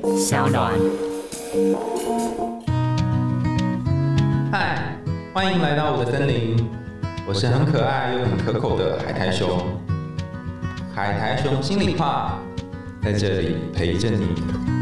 小暖。 嗨，欢迎来到我的森林，我是很可爱又很可口的海苔熊。海苔熊心里话，在这里陪着你。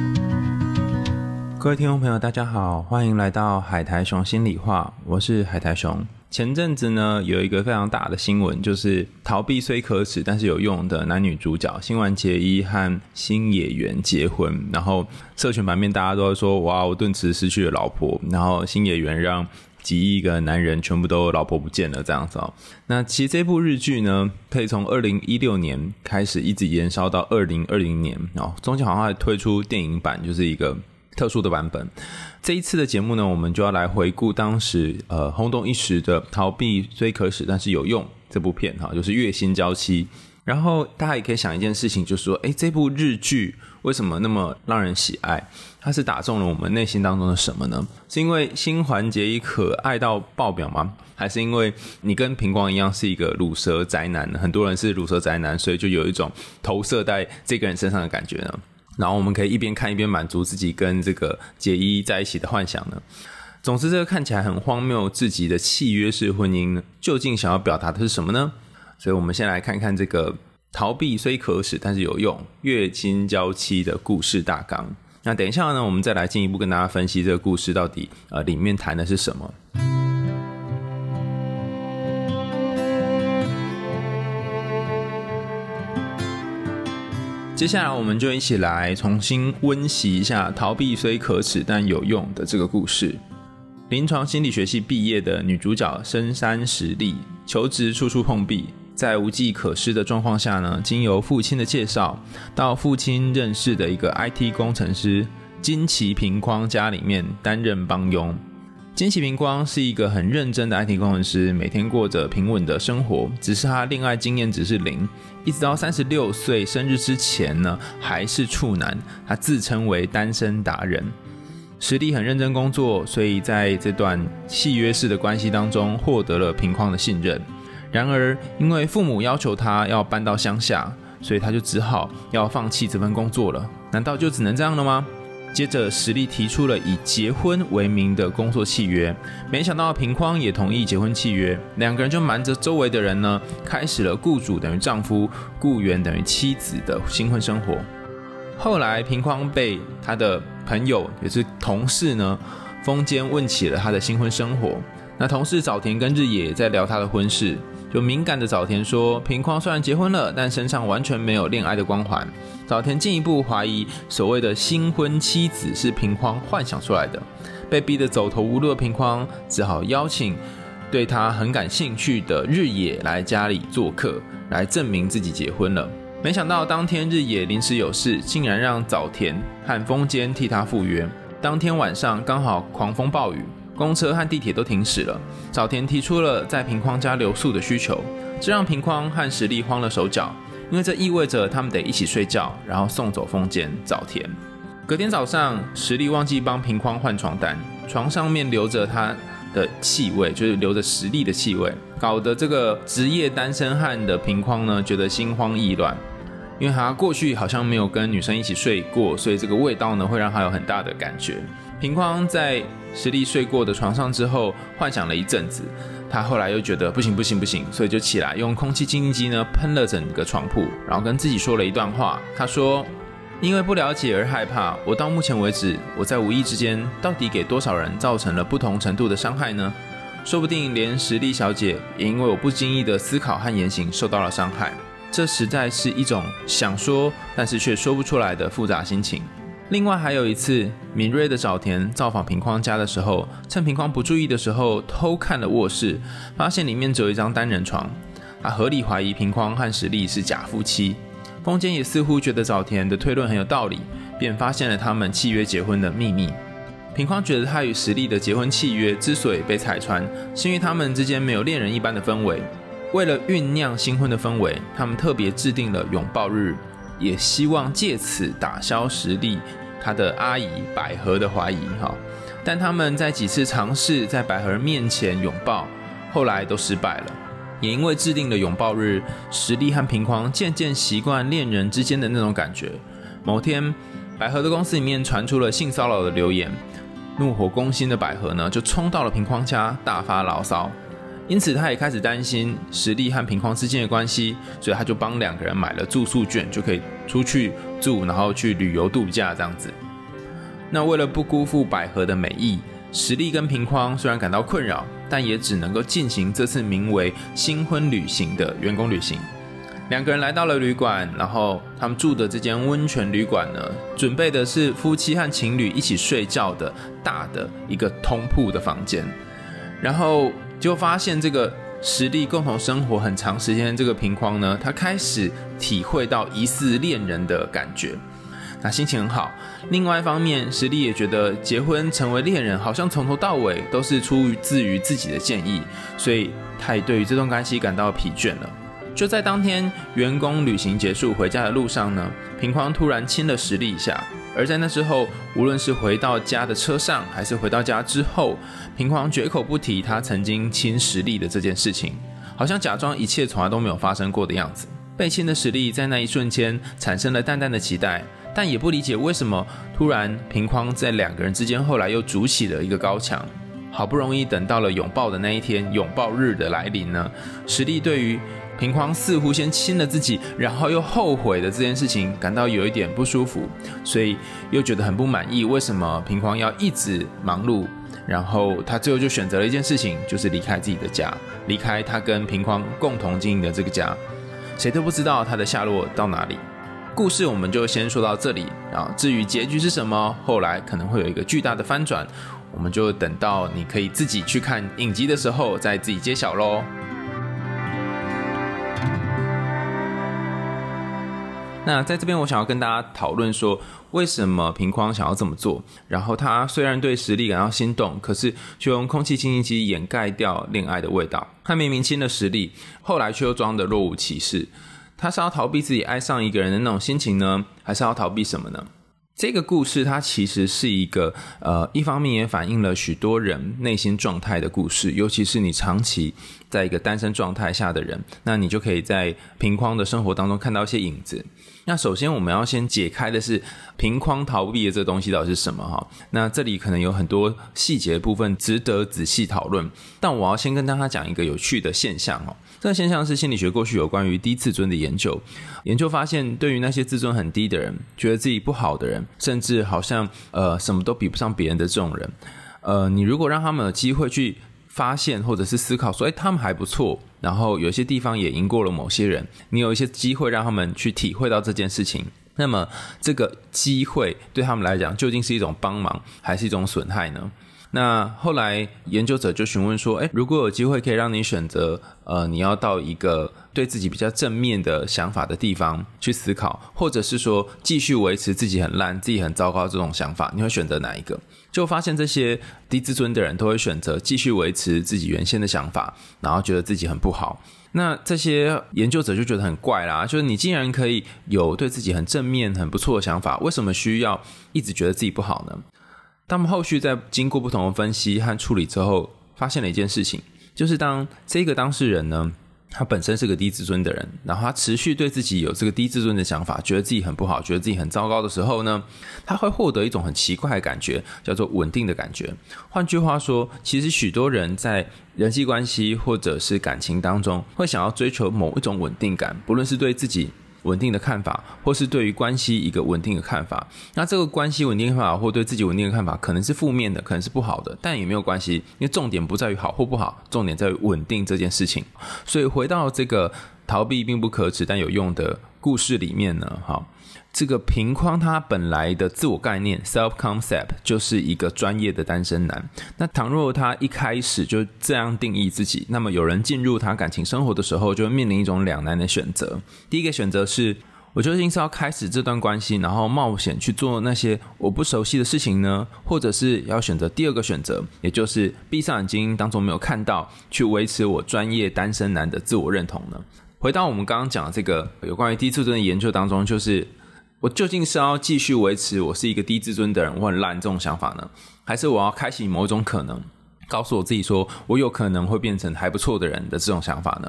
各位听众朋友，大家好，欢迎来到海苔熊心里话，我是海苔熊。前阵子呢，有一个非常大的新闻，就是逃避虽可耻但是有用的男女主角新垣结衣和新野原结婚，然后社群版面大家都在说，哇，顿时失去了老婆，然后新野原让几亿个男人全部都老婆不见了这样子哦。那其实这部日剧呢，可以从2016年开始一直延烧到2020年哦，中间好像还推出电影版，就是一个特殊的版本。这一次的节目呢，我们就要来回顾当时轰动一时的逃避虽可耻但是有用这部片哈，就是月薪娇妻。然后大家也可以想一件事情，就是说这部日剧为什么那么让人喜爱？它是打中了我们内心当中的什么呢？是因为新垣结衣可爱到爆表吗？还是因为你跟平光一样是一个乳蛇宅男，很多人是乳蛇宅男，所以就有一种投射在这个人身上的感觉呢？然后我们可以一边看一边满足自己跟这个结衣在一起的幻想呢。总之这个看起来很荒谬至极的契约式婚姻呢，究竟想要表达的是什么呢？所以我们先来看看这个逃避虽可耻但是有用月薪娇妻的故事大纲。那等一下呢，我们再来进一步跟大家分析这个故事到底里面谈的是什么。接下来我们就一起来重新温习一下逃避虽可耻但有用的这个故事。临床心理学系毕业的女主角深山实力，求职处处碰壁，在无计可施的状况下呢，经由父亲的介绍，到父亲认识的一个 IT 工程师金崎平匡家里面担任帮佣。金崎平匡是一个很认真的 IT 工程师，每天过着平稳的生活，只是他恋爱经验值是0，一直到36岁生日之前呢，还是处男，他自称为单身达人。实力很认真工作，所以在这段契约式的关系当中获得了平匡的信任。然而因为父母要求他要搬到乡下，所以他就只好要放弃这份工作了。难道就只能这样了吗？接着实力提出了以结婚为名的工作契约，没想到平匡也同意结婚契约，两个人就瞒着周围的人呢，开始了雇主等于丈夫，雇员等于妻子的新婚生活。后来平匡被他的朋友也是同事呢风间问起了他的新婚生活。那同事早田跟日野在聊他的婚事，就敏感的早田说，平匡虽然结婚了，但身上完全没有恋爱的光环。早田进一步怀疑所谓的新婚妻子是平匡幻想出来的。被逼得走投无路的平匡只好邀请对他很感兴趣的日野来家里做客，来证明自己结婚了。没想到当天日野临时有事，竟然让早田和风间替他赴约。当天晚上刚好狂风暴雨，公车和地铁都停驶了。早田提出了在平匡家留宿的需求，这让平匡和实力慌了手脚，因为这意味着他们得一起睡觉，然后送走风间、早田。隔天早上，实力忘记帮平匡换床单，床上面留着他的气味，就是留着实力的气味，搞得这个职业单身汉的平匡呢，觉得心慌意乱。因为他过去好像没有跟女生一起睡过，所以这个味道呢会让他有很大的感觉。平匡在实力睡过的床上之后，幻想了一阵子，他后来又觉得不行，所以就起来用空气清净机呢喷了整个床铺，然后跟自己说了一段话。他说，因为不了解而害怕，我到目前为止，我在无意之间到底给多少人造成了不同程度的伤害呢？说不定连实力小姐也因为我不经意的思考和言行受到了伤害。这实在是一种想说但是却说不出来的复杂心情。另外还有一次，敏锐的早田造访平匡家的时候，趁平匡不注意的时候偷看了卧室，发现里面只有一张单人床。他合理怀疑平匡和实力是假夫妻。风间也似乎觉得早田的推论很有道理，便发现了他们契约结婚的秘密。平匡觉得他与实力的结婚契约之所以被拆穿，是因为他们之间没有恋人一般的氛围。为了酝酿新婚的氛围，他们特别制定了拥抱日，也希望借此打消实力他的阿姨百合的怀疑。但他们在几次尝试在百合面前拥抱，后来都失败了。也因为制定了拥抱日，实力和平匡渐渐习惯恋人之间的那种感觉。某天百合的公司里面传出了性骚扰的流言，怒火攻心的百合呢，就冲到了平匡家大发牢骚。因此他也开始担心实力和平匡之间的关系，所以他就帮2个人买了住宿券，就可以出去住，然后去旅游度假这样子。那为了不辜负百合的美意，实力跟平匡虽然感到困扰，但也只能够进行这次名为新婚旅行的员工旅行。2个人来到了旅馆，然后他们住的这间温泉旅馆呢，准备的是夫妻和情侣一起睡觉的大的一个通铺的房间。然后就发现这个实力共同生活很长时间的这个平匡呢，他开始体会到疑似恋人的感觉，那心情很好。另外一方面，实力也觉得结婚成为恋人好像从头到尾都是出自于自己的建议，所以他也对于这段关系感到疲倦了。就在当天员工旅行结束回家的路上呢，平匡突然亲了实力一下。而在那之后，无论是回到家的车上还是回到家之后，平匡绝口不提他曾经亲实力的这件事情，好像假装一切从来都没有发生过的样子。被亲的实力在那一瞬间产生了淡淡的期待，但也不理解为什么突然平匡在2个人之间后来又筑起了一个高墙。好不容易等到了拥抱的那一天，拥抱日的来临呢，实力对于平匡似乎先亲了自己，然后又后悔的这件事情感到有一点不舒服，所以又觉得很不满意，为什么平匡要一直忙碌。然后他最后就选择了一件事情，就是离开自己的家，离开他跟平匡共同经营的这个家，谁都不知道他的下落到哪里。故事我们就先说到这里，至于结局是什么，后来可能会有一个巨大的翻转，我们就等到你可以自己去看影集的时候再自己揭晓咯。那在这边我想要跟大家讨论说，为什么平匡想要这么做，然后他虽然对实力感到心动，可是却用空气清新机掩盖掉恋爱的味道。他明明亲了实力，后来却又装得若无其事。他是要逃避自己爱上一个人的那种心情呢，还是要逃避什么呢？这个故事它其实是一个一方面也反映了许多人内心状态的故事，尤其是你长期在一个单身状态下的人，那你就可以在平匡的生活当中看到一些影子。那首先我们要先解开的是平匡逃避的这个东西到底是什么。那这里可能有很多细节的部分值得仔细讨论，但我要先跟大家讲一个有趣的现象。这个现象是心理学过去有关于低自尊的研究，研究发现对于那些自尊很低的人，觉得自己不好的人，甚至好像什么都比不上别人的这种人，你如果让他们有机会去发现或者是思考说他们还不错，然后有些地方也赢过了某些人，你有一些机会让他们去体会到这件事情，那么这个机会对他们来讲究竟是一种帮忙还是一种损害呢？那后来研究者就询问说，如果有机会可以让你选择你要到一个对自己比较正面的想法的地方去思考，或者是说继续维持自己很烂自己很糟糕这种想法，你会选择哪一个？就发现这些低自尊的人都会选择继续维持自己原先的想法，然后觉得自己很不好。那这些研究者就觉得很怪啦，就是你既然可以有对自己很正面很不错的想法，为什么需要一直觉得自己不好呢？他们后续在经过不同的分析和处理之后，发现了一件事情，就是当这个当事人呢，他本身是个低自尊的人，然后他持续对自己有这个低自尊的想法，觉得自己很不好，觉得自己很糟糕的时候呢，他会获得一种很奇怪的感觉，叫做稳定的感觉。换句话说，其实许多人在人际关系或者是感情当中，会想要追求某一种稳定感，不论是对自己稳定的看法，或是对于关系一个稳定的看法。那这个关系稳定的看法或对自己稳定的看法可能是负面的，可能是不好的，但也没有关系，因为重点不在于好或不好，重点在于稳定这件事情。所以回到这个逃避并不可耻但有用的故事里面呢，这个平匡他本来的自我概念 self concept 就是一个专业的单身男。那倘若他一开始就这样定义自己，那么有人进入他感情生活的时候，就会面临一种两难的选择。第一个选择是，我究竟是要开始这段关系，然后冒险去做那些我不熟悉的事情呢，或者是要选择第二个选择，也就是闭上眼睛当作没有看到，去维持我专业单身男的自我认同呢？回到我们刚刚讲的这个有关于低自尊的研究当中，就是我究竟是要继续维持我是一个低自尊的人，我很烂这种想法呢，还是我要开启某种可能，告诉我自己说我有可能会变成还不错的人的这种想法呢？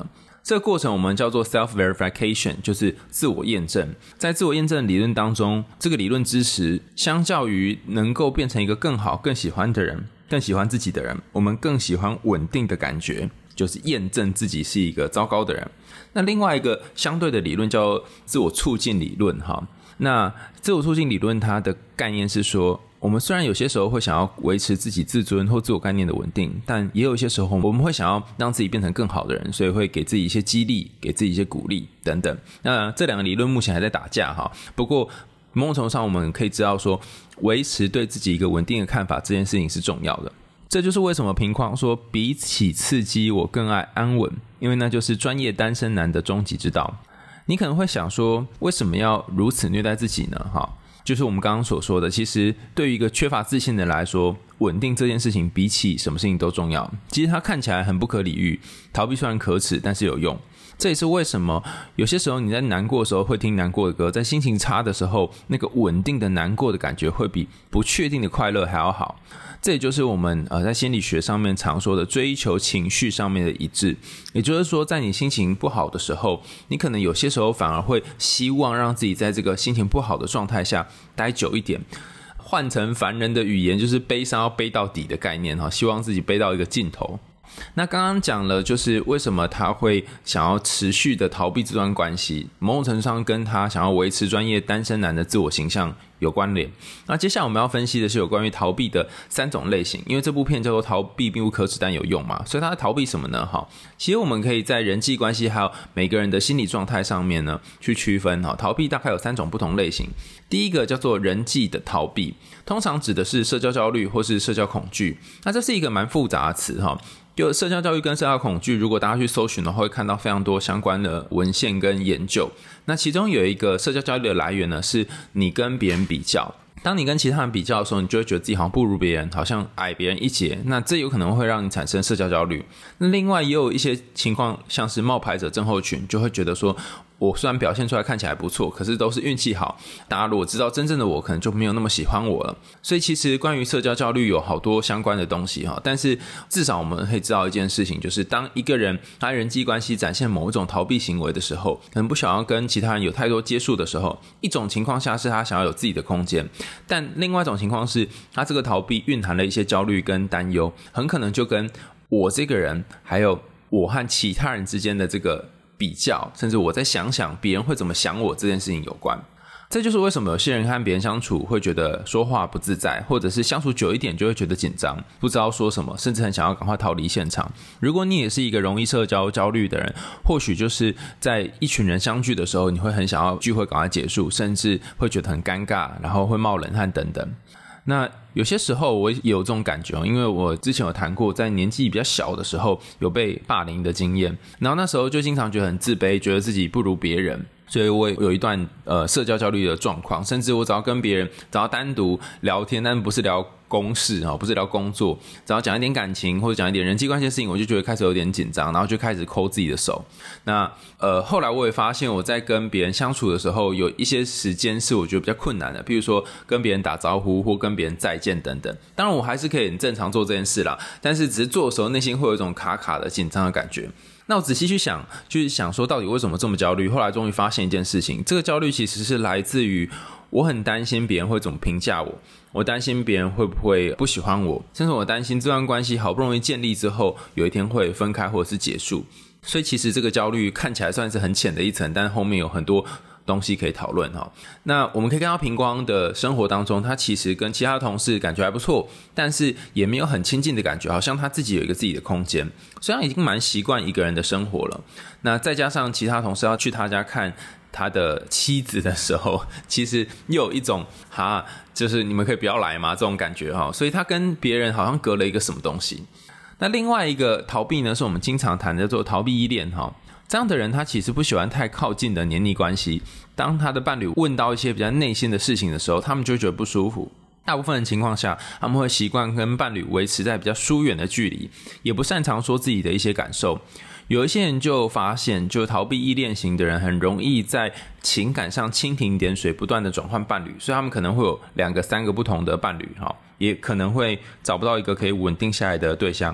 这个过程我们叫做 self-verification， 就是自我验证。在自我验证理论当中，这个理论支持相较于能够变成一个更好更喜欢的人，更喜欢自己的人，我们更喜欢稳定的感觉，就是验证自己是一个糟糕的人。那另外一个相对的理论叫自我促进理论。那自我促进理论它的概念是说，我们虽然有些时候会想要维持自己自尊或自我概念的稳定，但也有一些时候我们会想要让自己变成更好的人，所以会给自己一些激励，给自己一些鼓励等等。那这两个理论目前还在打架不过某种程度上我们可以知道说，维持对自己一个稳定的看法这件事情是重要的。这就是为什么平匡说比起刺激我更爱安稳，因为那就是专业单身男的终极之道。你可能会想说，为什么要如此虐待自己呢？就是我们刚刚所说的，其实对于一个缺乏自信的人来说，稳定这件事情比起什么事情都重要。其实它看起来很不可理喻，逃避虽然可耻，但是有用。这也是为什么有些时候你在难过的时候会听难过的歌，在心情差的时候，那个稳定的难过的感觉会比不确定的快乐还要好。这也就是我们在心理学上面常说的追求情绪上面的一致。也就是说，在你心情不好的时候，你可能有些时候反而会希望让自己在这个心情不好的状态下待久一点。换成凡人的语言，就是悲伤要背到底的概念，希望自己背到一个尽头。那刚刚讲了，就是为什么他会想要持续的逃避这段关系，某种程度上跟他想要维持专业单身男的自我形象有关联。那接下来我们要分析的是有关于逃避的3种类型，因为这部片叫做逃避并不可耻但有用嘛，所以他在逃避什么呢？其实我们可以在人际关系还有每个人的心理状态上面呢去区分。逃避大概有3种不同类型。第一个叫做人际的逃避，通常指的是社交焦虑或是社交恐惧。那这是一个蛮复杂的词就社交焦虑跟社交恐惧，如果大家去搜寻的话，会看到非常多相关的文献跟研究。那其中有一个社交焦虑的来源呢，是你跟别人比较。当你跟其他人比较的时候，你就会觉得自己好像不如别人，好像矮别人一截，那这有可能会让你产生社交焦虑。那另外也有一些情况，像是冒牌者症候群，就会觉得说，我虽然表现出来看起来不错，可是都是运气好，大家如果知道真正的我，可能就没有那么喜欢我了。所以其实关于社交焦虑有好多相关的东西但是至少我们可以知道一件事情，就是当一个人他人际关系展现某一种逃避行为的时候，可能不想要跟其他人有太多接触的时候，一种情况下是他想要有自己的空间，但另外一种情况是他这个逃避蕴含了一些焦虑跟担忧，很可能就跟我这个人还有我和其他人之间的这个比较，甚至我在想别人会怎么想我这件事情有关。这就是为什么有些人和别人相处会觉得说话不自在，或者是相处久一点就会觉得紧张，不知道说什么，甚至很想要赶快逃离现场。如果你也是一个容易社交焦虑的人，或许就是在一群人相聚的时候，你会很想要聚会赶快结束，甚至会觉得很尴尬，然后会冒冷汗等等。那有些时候我也有这种感觉，因为我之前有谈过在年纪比较小的时候有被霸凌的经验，然后那时候就经常觉得很自卑，觉得自己不如别人，所以我有一段社交焦虑的状况，甚至我只要跟别人只要单独聊天，但不是聊公事不是聊工作，只要讲一点感情或者讲一点人际关系的事情，我就觉得开始有点紧张，然后就开始抠自己的手。那后来我也发现我在跟别人相处的时候，有一些时间是我觉得比较困难的，比如说跟别人打招呼或跟别人再见等等。当然我还是可以很正常做这件事啦，但是只是做的时候内心会有一种卡卡的紧张的感觉。那我仔细去想说到底为什么这么焦虑，后来终于发现一件事情，这个焦虑其实是来自于我很担心别人会怎么评价我，我担心别人会不会不喜欢我，甚至我担心这段关系好不容易建立之后有一天会分开或者是结束。所以其实这个焦虑看起来算是很浅的一层，但后面有很多东西可以讨论那我们可以看到平光的生活当中，他其实跟其他同事感觉还不错，但是也没有很亲近的感觉，好像他自己有一个自己的空间，虽然已经蛮习惯一个人的生活了。那再加上其他同事要去他家看他的妻子的时候，其实又有一种就是你们可以不要来吗这种感觉所以他跟别人好像隔了一个什么东西。那另外一个逃避呢，是我们经常谈的做逃避依恋这样的人他其实不喜欢太靠近的黏腻关系，当他的伴侣问到一些比较内心的事情的时候，他们就会觉得不舒服。大部分的情况下，他们会习惯跟伴侣维持在比较疏远的距离，也不擅长说自己的一些感受。有一些人就发现，就逃避依恋型的人很容易在情感上蜻蜓点水，不断的转换伴侣，所以他们可能会有2个3个不同的伴侣也可能会找不到一个可以稳定下来的对象。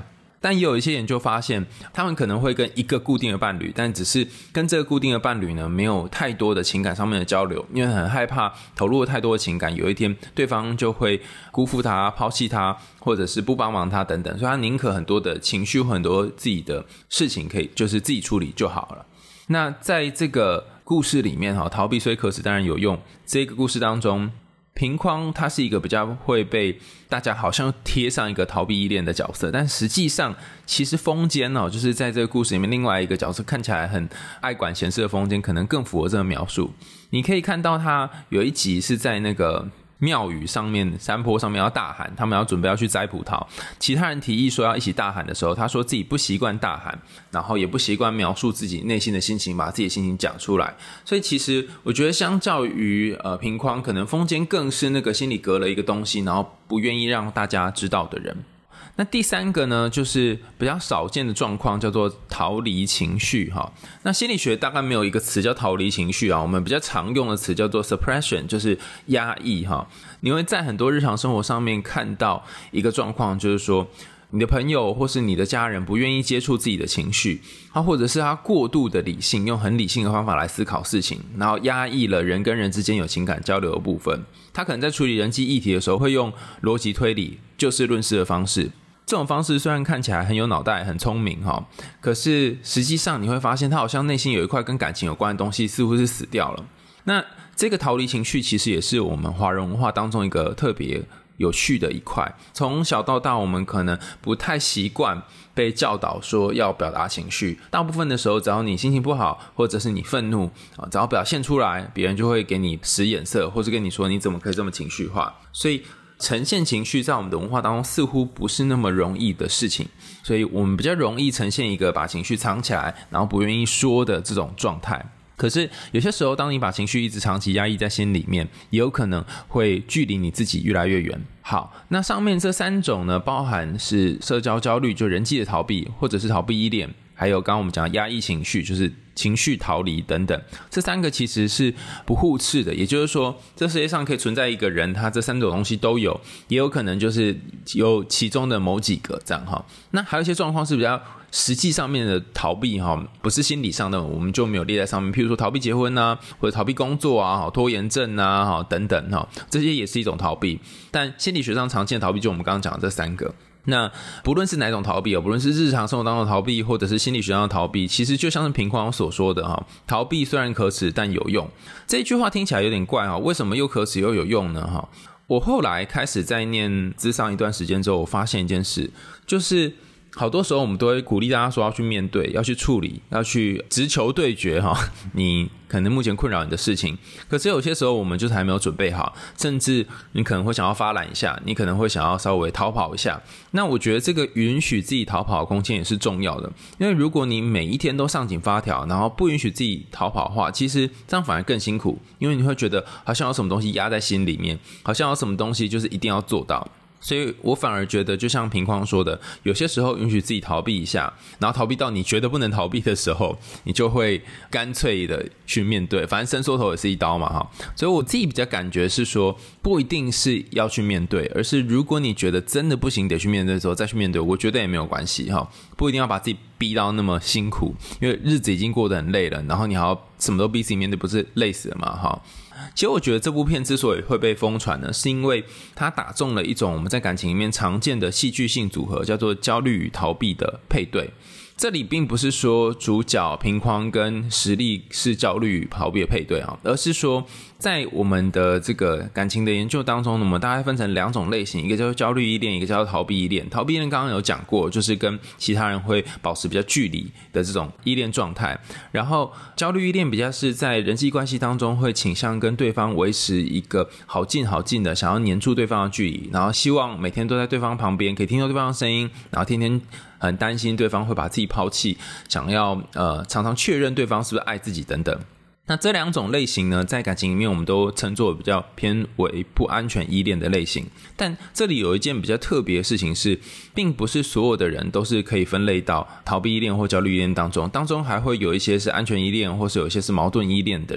但也有一些研究发现，他们可能会跟一个固定的伴侣，但只是跟这个固定的伴侣呢，没有太多的情感上面的交流，因为很害怕投入了太多的情感，有一天对方就会辜负他、抛弃他，或者是不帮忙他等等，所以他宁可很多的情绪、很多自己的事情可以就是自己处理就好了。那在这个故事里面，逃避虽可耻当然有用，这个故事当中，平匡他是一个比较会被大家好像贴上一个逃避依恋的角色，但实际上其实风间就是在这个故事里面另外一个角色，看起来很爱管闲事的风间可能更符合这个描述。你可以看到他有一集是在那个庙宇上面山坡上面要大喊，他们要准备要去摘葡萄，其他人提议说要一起大喊的时候，他说自己不习惯大喊，然后也不习惯描述自己内心的心情，把自己的心情讲出来。所以其实我觉得相较于平匡，可能风间更是那个心里隔了一个东西，然后不愿意让大家知道的人。那第三个呢，就是比较少见的状况，叫做逃离情绪。那心理学大概没有一个词叫逃离情绪，我们比较常用的词叫做 suppression， 就是压抑。你会在很多日常生活上面看到一个状况，就是说你的朋友或是你的家人不愿意接触自己的情绪，或者是他过度的理性，用很理性的方法来思考事情，然后压抑了人跟人之间有情感交流的部分。他可能在处理人际议题的时候会用逻辑推理、就事论事的方式，这种方式虽然看起来很有脑袋很聪明，可是实际上你会发现他好像内心有一块跟感情有关的东西似乎是死掉了。那这个逃离情绪其实也是我们华人文化当中一个特别有趣的一块。从小到大我们可能不太习惯被教导说要表达情绪，大部分的时候只要你心情不好或者是你愤怒，只要表现出来，别人就会给你使眼色，或是跟你说你怎么可以这么情绪化。所以呈现情绪在我们的文化当中似乎不是那么容易的事情，所以我们比较容易呈现一个把情绪藏起来然后不愿意说的这种状态。可是有些时候当你把情绪一直长期压抑在心里面，也有可能会距离你自己越来越远。好，那上面这三种呢，包含是社交焦虑，就人际的逃避，或者是逃避依恋，还有刚刚我们讲的压抑情绪，就是情绪逃离等等，这三个其实是不互斥的。也就是说这世界上可以存在一个人，他这三种东西都有，也有可能就是有其中的某几个这样。那还有一些状况是比较实际上面的逃避，不是心理上的，我们就没有列在上面，譬如说逃避结婚啊，或者逃避工作啊，拖延症啊等等，这些也是一种逃避。但心理学上常见的逃避就我们刚刚讲的这三个。那不论是哪种逃避，不论是日常生活当中的逃避，或者是心理学上的逃避，其实就像是平匡所说的，逃避虽然可耻但有用。这一句话听起来有点怪，为什么又可耻又有用呢？我后来开始在念諮商一段时间之后，我发现一件事，就是好多时候我们都会鼓励大家说要去面对，要去处理，要去直球对决你可能目前困扰你的事情。可是有些时候我们就是还没有准备好，甚至你可能会想要发懒一下，你可能会想要稍微逃跑一下。那我觉得这个允许自己逃跑的空间也是重要的，因为如果你每一天都上紧发条，然后不允许自己逃跑的话，其实这样反而更辛苦，因为你会觉得好像有什么东西压在心里面，好像有什么东西就是一定要做到。所以我反而觉得就像平匡说的，有些时候允许自己逃避一下，然后逃避到你觉得不能逃避的时候，你就会干脆的去面对，反正伸缩头也是一刀嘛。所以我自己比较感觉是说，不一定是要去面对，而是如果你觉得真的不行得去面对的时候再去面对，我觉得也没有关系，不一定要把自己逼到那么辛苦，因为日子已经过得很累了，然后你还要什么都逼自己面对，不是累死了吗？其实我觉得这部片之所以会被疯传呢，是因为它打中了一种我们在感情里面常见的戏剧性组合，叫做焦虑与逃避的配对。这里并不是说主角平匡跟实力是焦虑与逃避的配对，而是说在我们的这个感情的研究当中，我们大概分成两种类型，一个叫做焦虑依恋，一个叫做逃避依恋。逃避依恋刚刚有讲过，就是跟其他人会保持比较距离的这种依恋状态，然后焦虑依恋比较是在人际关系当中会倾向跟对方维持一个好近好近的，想要黏住对方的距离，然后希望每天都在对方旁边，可以听到对方的声音，然后天天很担心对方会把自己抛弃，想要常常确认对方是不是爱自己等等。那这两种类型呢，在感情里面我们都称作比较偏为不安全依恋的类型。但这里有一件比较特别的事情是，并不是所有的人都是可以分类到逃避依恋或焦虑依恋当中还会有一些是安全依恋，或是有一些是矛盾依恋的人。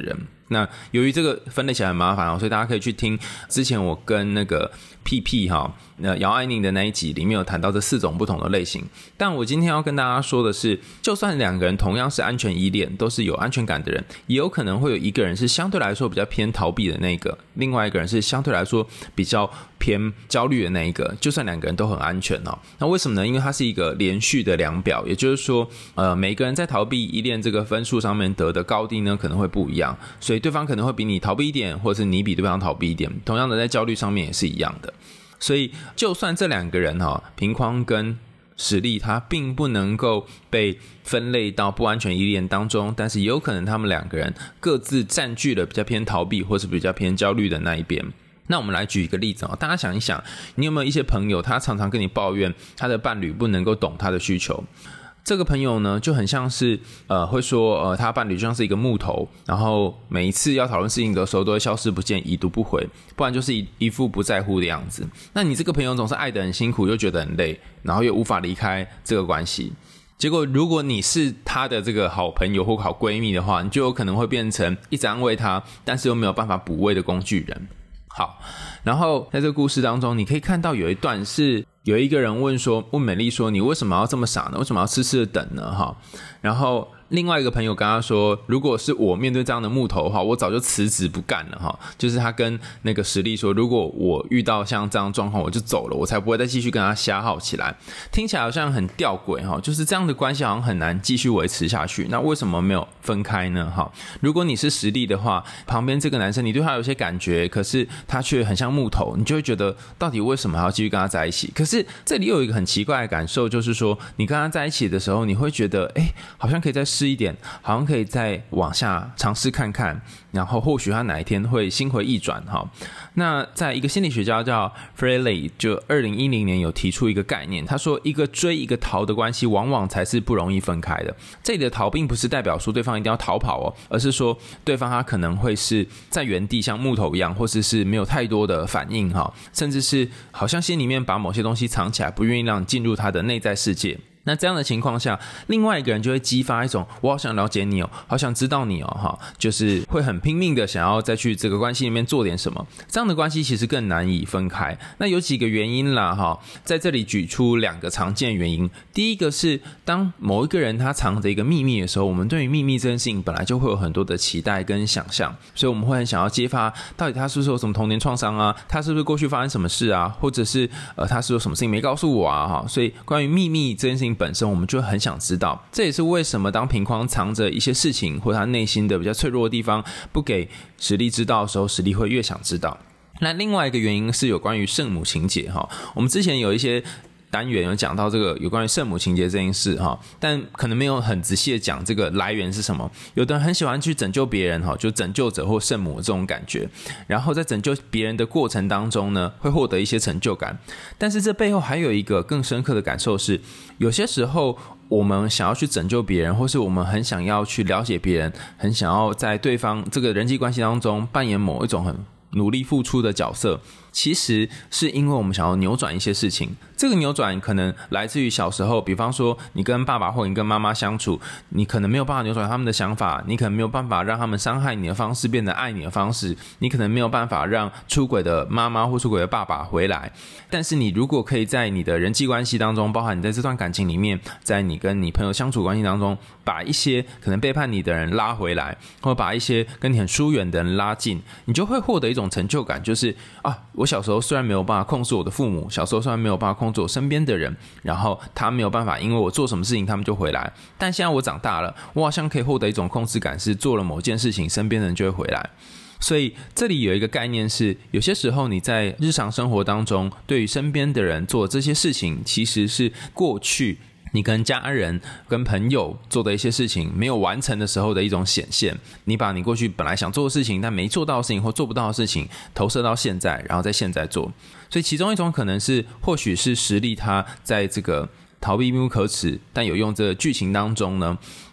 那由于这个分类起来很麻烦所以大家可以去听之前我跟那个屁屁姚爱宁的那一集里面有谈到这4种不同的类型。但我今天要跟大家说的是，就算2个人同样是安全依恋，都是有安全感的人，也有可能会有一个人是相对来说比较偏逃避的那一个，另外一个人是相对来说比较偏焦虑的那一个，就算2个人都很安全那为什么呢？因为它是一个连续的量表，也就是说每个人在逃避依恋这个分数上面得的高低呢可能会不一样，所以对方可能会比你逃避一点，或者是你比对方逃避一点，同样的在焦虑上面也是一样的。所以就算这2个人平匡跟实力他并不能够被分类到不安全依恋当中，但是也有可能他们2个人各自占据了比较偏逃避或是比较偏焦虑的那一边。那我们来举一个例子大家想一想，你有没有一些朋友他常常跟你抱怨他的伴侣不能够懂他的需求？这个朋友呢就很像是会说他伴侣就像是一个木头，然后每一次要讨论事情的时候都会消失不见，已读不回，不然就是一副不在乎的样子。那你这个朋友总是爱得很辛苦，又觉得很累，然后又无法离开这个关系。结果如果你是他的这个好朋友或好闺蜜的话，你就有可能会变成一直安慰他，但是又没有办法补位的工具人。好，然后在这个故事当中，你可以看到有一段是有一个人问美丽说，你为什么要这么傻呢？为什么要痴痴的等呢？然后另外一个朋友跟他说，如果是我面对这样的木头的话，我早就辞职不干了就是他跟那个实力说，如果我遇到像这样的状况我就走了，我才不会再继续跟他瞎耗起来。听起来好像很吊诡就是这样的关系好像很难继续维持下去，那为什么没有分开呢？如果你是实力的话，旁边这个男生你对他有些感觉，可是他却很像木头，你就会觉得到底为什么还要继续跟他在一起？可是这里又有一个很奇怪的感受，就是说你跟他在一起的时候，你会觉得好像可以再试一点，好像可以再往下尝试看看，然后或许他哪一天会心回意转那在一个心理学家叫 Freire 就2010年有提出一个概念，他说一个追一个逃的关系往往才是不容易分开的。这里的逃并不是代表说对方一定要逃跑而是说对方他可能会是在原地像木头一样，或是没有太多的反应甚至是好像心里面把某些东西藏起来，不愿意让你进入他的内在世界。那这样的情况下，另外一个人就会激发一种我好想了解你好想知道你就是会很拼命的想要再去这个关系里面做点什么。这样的关系其实更难以分开。那有几个原因啦在这里举出2个常见原因。第一个是当某一个人他藏着一个秘密的时候，我们对于秘密这件事情本来就会有很多的期待跟想象，所以我们会很想要揭发到底他是不是有什么童年创伤啊，他是不是过去发生什么事啊，或者是他是有什么事情没告诉我啊所以关于秘密这件事情本身我们就很想知道。这也是为什么当平匡藏着一些事情或他内心的比较脆弱的地方不给实力知道的时候，实力会越想知道。那另外一个原因是有关于圣母情节我们之前有一些单元有讲到这个有关于圣母情节这件事但可能没有很仔细的讲这个来源是什么。有的人很喜欢去拯救别人就拯救者或圣母这种感觉，然后在拯救别人的过程当中呢会获得一些成就感。但是这背后还有一个更深刻的感受是，有些时候我们想要去拯救别人，或是我们很想要去了解别人，很想要在对方这个人际关系当中扮演某一种很努力付出的角色，其实是因为我们想要扭转一些事情。这个扭转可能来自于小时候，比方说你跟爸爸或你跟妈妈相处，你可能没有办法扭转他们的想法，你可能没有办法让他们伤害你的方式变得爱你的方式，你可能没有办法让出轨的妈妈或出轨的爸爸回来。但是你如果可以在你的人际关系当中，包含你在这段感情里面，在你跟你朋友相处关系当中，把一些可能背叛你的人拉回来，或把一些跟你很疏远的人拉近，你就会获得一种成就感，就是我小时候虽然没有办法控制我的父母，小时候虽然没有办法控制我身边的人，然后他没有办法因为我做什么事情他们就回来，但现在我长大了，我好像可以获得一种控制感，是做了某件事情身边的人就会回来。所以这里有一个概念是，有些时候你在日常生活当中对于身边的人做这些事情，其实是过去你跟家人跟朋友做的一些事情没有完成的时候的一种显现。你把你过去本来想做的事情但没做到的事情或做不到的事情投射到现在，然后在现在做。所以其中一种可能是或许是实力他在这个逃避并不可耻但有用这个剧情当中呢，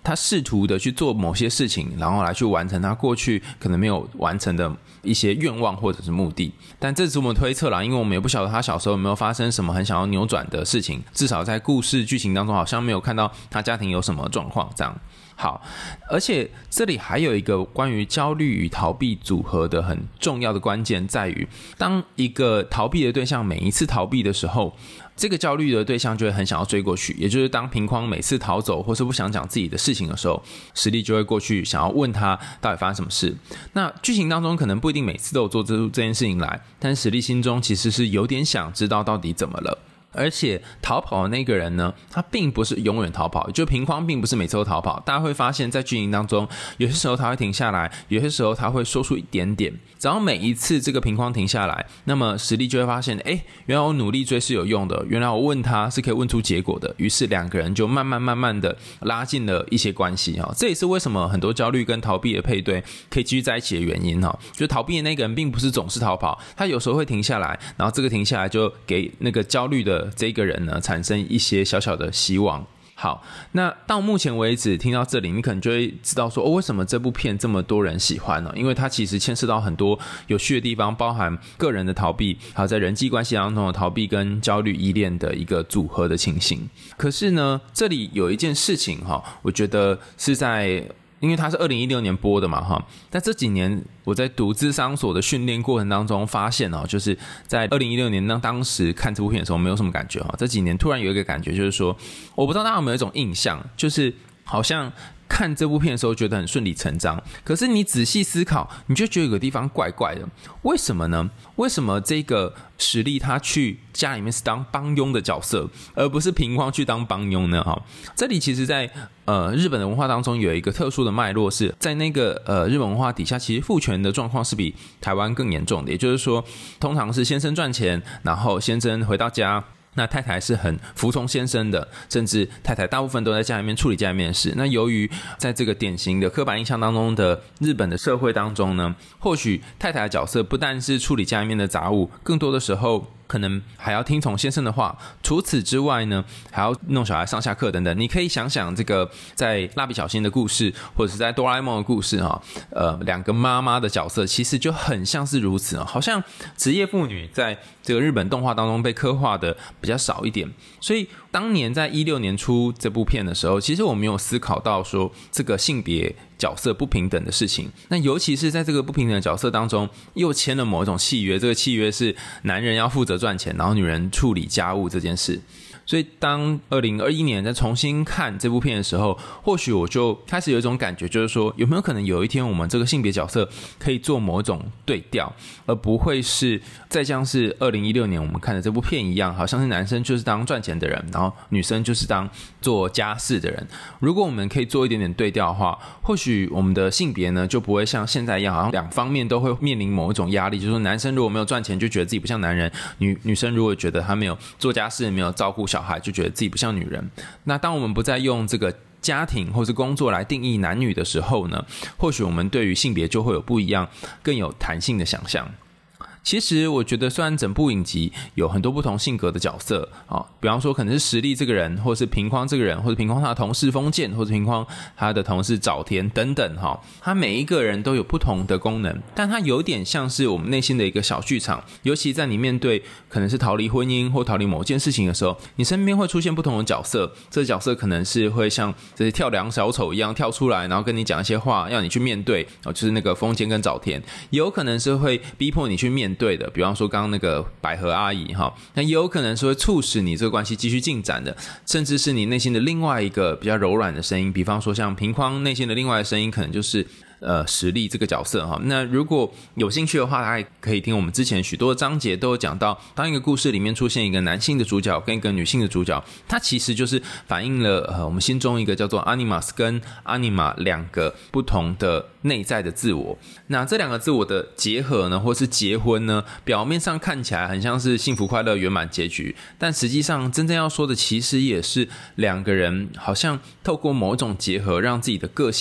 他试图的去做某些事情，然后来去完成他过去可能没有完成的一些愿望或者是目的。但这是我们推测啦，因为我们也不晓得他小时候有没有发生什么很想要扭转的事情，至少在故事剧情当中好像没有看到他家庭有什么状况这样。好，而且这里还有一个关于焦虑与逃避组合的很重要的关键在于，当一个逃避的对象每一次逃避的时候，这个焦虑的对象就会很想要追过去，也就是当平匡每次逃走或是不想讲自己的事情的时候，实力就会过去想要问他到底发生什么事。那剧情当中可能不一定每次都有做这件事情来，但实力心中其实是有点想知道到底怎么了。而且逃跑的那个人呢，他并不是永远逃跑，就平匡并不是每次都逃跑。大家会发现在剧情当中，有些时候他会停下来，有些时候他会说出一点点。只要每一次这个平匡停下来，那么实力就会发现，原来我努力追是有用的，原来我问他是可以问出结果的。于是两个人就慢慢的拉近了一些关系。这也是为什么很多焦虑跟逃避的配对可以继续在一起的原因。就逃避的那个人并不是总是逃跑，他有时候会停下来，然后这个停下来就给那个焦虑的这个人呢产生一些小小的希望。好，那到目前为止听到这里，你可能就会知道说，为什么这部片这么多人喜欢呢？因为它其实牵涉到很多有趣的地方，包含个人的逃避，还有在人际关系当中的逃避跟焦虑依恋的一个组合的情形。可是呢，这里有一件事情我觉得是在因为它是2016年播的嘛，但这几年我在读諮商所的训练过程当中发现就是在2016年当时看这部片的时候没有什么感觉，这几年突然有一个感觉，就是说我不知道大家有没有一种印象，就是好像看这部片的时候觉得很顺理成章，可是你仔细思考，你就觉得有个地方怪怪的。为什么呢？为什么这个实力他去家里面是当帮佣的角色，而不是平匡去当帮佣呢？这里其实在日本的文化当中有一个特殊的脉络，是在那个日本文化底下，其实父权的状况是比台湾更严重的。也就是说，通常是先生赚钱，然后先生回到家，那太太是很服从先生的，甚至太太大部分都在家里面处理家里面的事。那由于在这个典型的刻板印象当中的日本的社会当中呢，或许太太的角色不但是处理家里面的杂物，更多的时候可能还要听从先生的话，除此之外呢，还要弄小孩上下课等等。你可以想想这个在蜡笔小新的故事，或者是在哆啦 A 梦的故事两个妈妈的角色其实就很像是如此，好像职业妇女在这个日本动画当中被刻画的比较少一点。所以当年在16年出这部片的时候，其实我没有思考到说这个性别角色不平等的事情。那尤其是在这个不平等的角色当中，又签了某一种契约，这个契约是男人要负责赚钱，然后女人处理家务这件事。所以当2021年再重新看这部片的时候，或许我就开始有一种感觉，就是说有没有可能有一天我们这个性别角色可以做某一种对调，而不会是再像是2016年我们看的这部片一样，好像是男生就是当赚钱的人，然后女生就是当做家事的人。如果我们可以做一点点对调的话，或许我们的性别呢就不会像现在一样，好像两方面都会面临某一种压力，就是说男生如果没有赚钱就觉得自己不像男人，女生如果觉得他没有做家事，没有照顾小孩，就觉得自己不像女人。那当我们不再用这个家庭或是工作来定义男女的时候呢，或许我们对于性别就会有不一样更有弹性的想象。其实我觉得虽然整部影集有很多不同性格的角色比方说可能是实力这个人，或者是平匡这个人，或者平匡他的同事封建，或者平匡他的同事早田等等他每一个人都有不同的功能，但他有点像是我们内心的一个小剧场。尤其在你面对可能是逃离婚姻或逃离某件事情的时候，你身边会出现不同的角色，这个角色可能是会像这些跳梁小丑一样跳出来，然后跟你讲一些话要你去面对就是那个封建跟早田。也有可能是会逼迫你去面对的，比方说刚刚那个百合阿姨那也有可能是会促使你这个关系继续进展的，甚至是你内心的另外一个比较柔软的声音，比方说像平匡内心的另外的声音可能就是实力这个角色那如果有兴趣的话，大家可以听我们之前许多的章节都有讲到，当一个故事里面出现一个男性的主角跟一个女性的主角，它其实就是反映了我们心中一个叫做 Animus 跟 Anima 两个不同的内在的自我。那这两个自我的结合呢，或是结婚呢，表面上看起来很像是幸福快乐圆满结局，但实际上真正要说的其实也是两个人好像透过某种结合，让自己的个性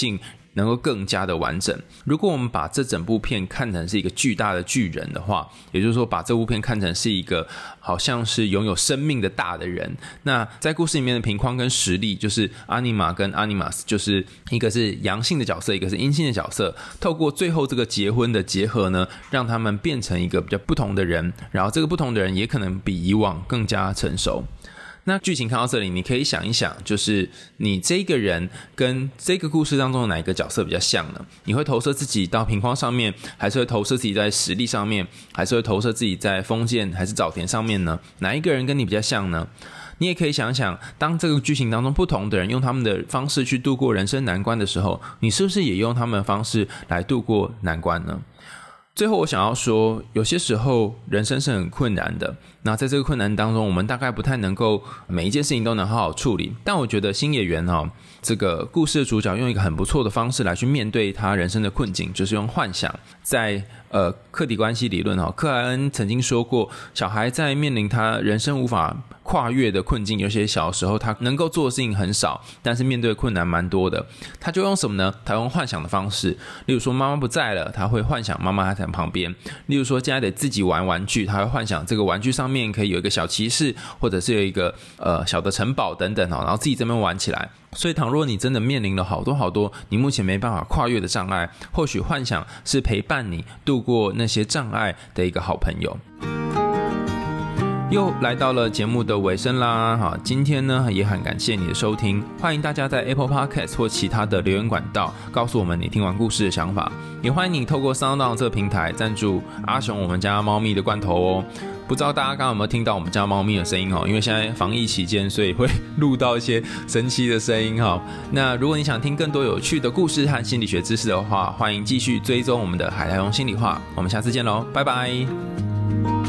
能够更加的完整。如果我们把这整部片看成是一个巨大的巨人的话，也就是说把这部片看成是一个好像是拥有生命的大的人，那在故事里面的平匡跟实力就是阿尼玛跟阿尼玛斯，就是一个是阳性的角色，一个是阴性的角色，透过最后这个结婚的结合呢，让他们变成一个比较不同的人，然后这个不同的人也可能比以往更加成熟。那剧情看到这里，你可以想一想，就是你这个人跟这个故事当中的哪一个角色比较像呢？你会投射自己到平匡上面，还是会投射自己在实力上面，还是会投射自己在封建还是早田上面呢？哪一个人跟你比较像呢？你也可以想想，当这个剧情当中不同的人用他们的方式去度过人生难关的时候，你是不是也用他们的方式来度过难关呢？最后我想要说，有些时候人生是很困难的，那在这个困难当中，我们大概不太能够每一件事情都能好好处理，但我觉得星野源这个故事的主角用一个很不错的方式来去面对他人生的困境，就是用幻想。在客体关系理论克莱恩曾经说过，小孩在面临他人生无法跨越的困境，有些小时候他能够做的事情很少，但是面对困难蛮多的，他就用什么呢？他用幻想的方式，例如说妈妈不在了，他会幻想妈妈还在旁边，例如说现在得自己玩玩具，他会幻想这个玩具上面可以有一个小骑士，或者是有一个小的城堡等等然后自己这边玩起来。所以倘若你真的面临了好多你目前没办法跨越的障碍，或许幻想是陪伴你度过那些障碍的一个好朋友。又来到了节目的尾声啦，今天呢也很感谢你的收听，欢迎大家在 Apple Podcast 或其他的留言管道告诉我们你听完故事的想法，也欢迎你透过 SoundOn 这个平台赞助阿雄我们家猫咪的罐头哦。不知道大家刚刚有没有听到我们家猫咪的声音因为现在防疫期间，所以会录到一些神奇的声音那如果你想听更多有趣的故事和心理学知识的话，欢迎继续追踪我们的海苔熊心里话，我们下次见咯，拜拜。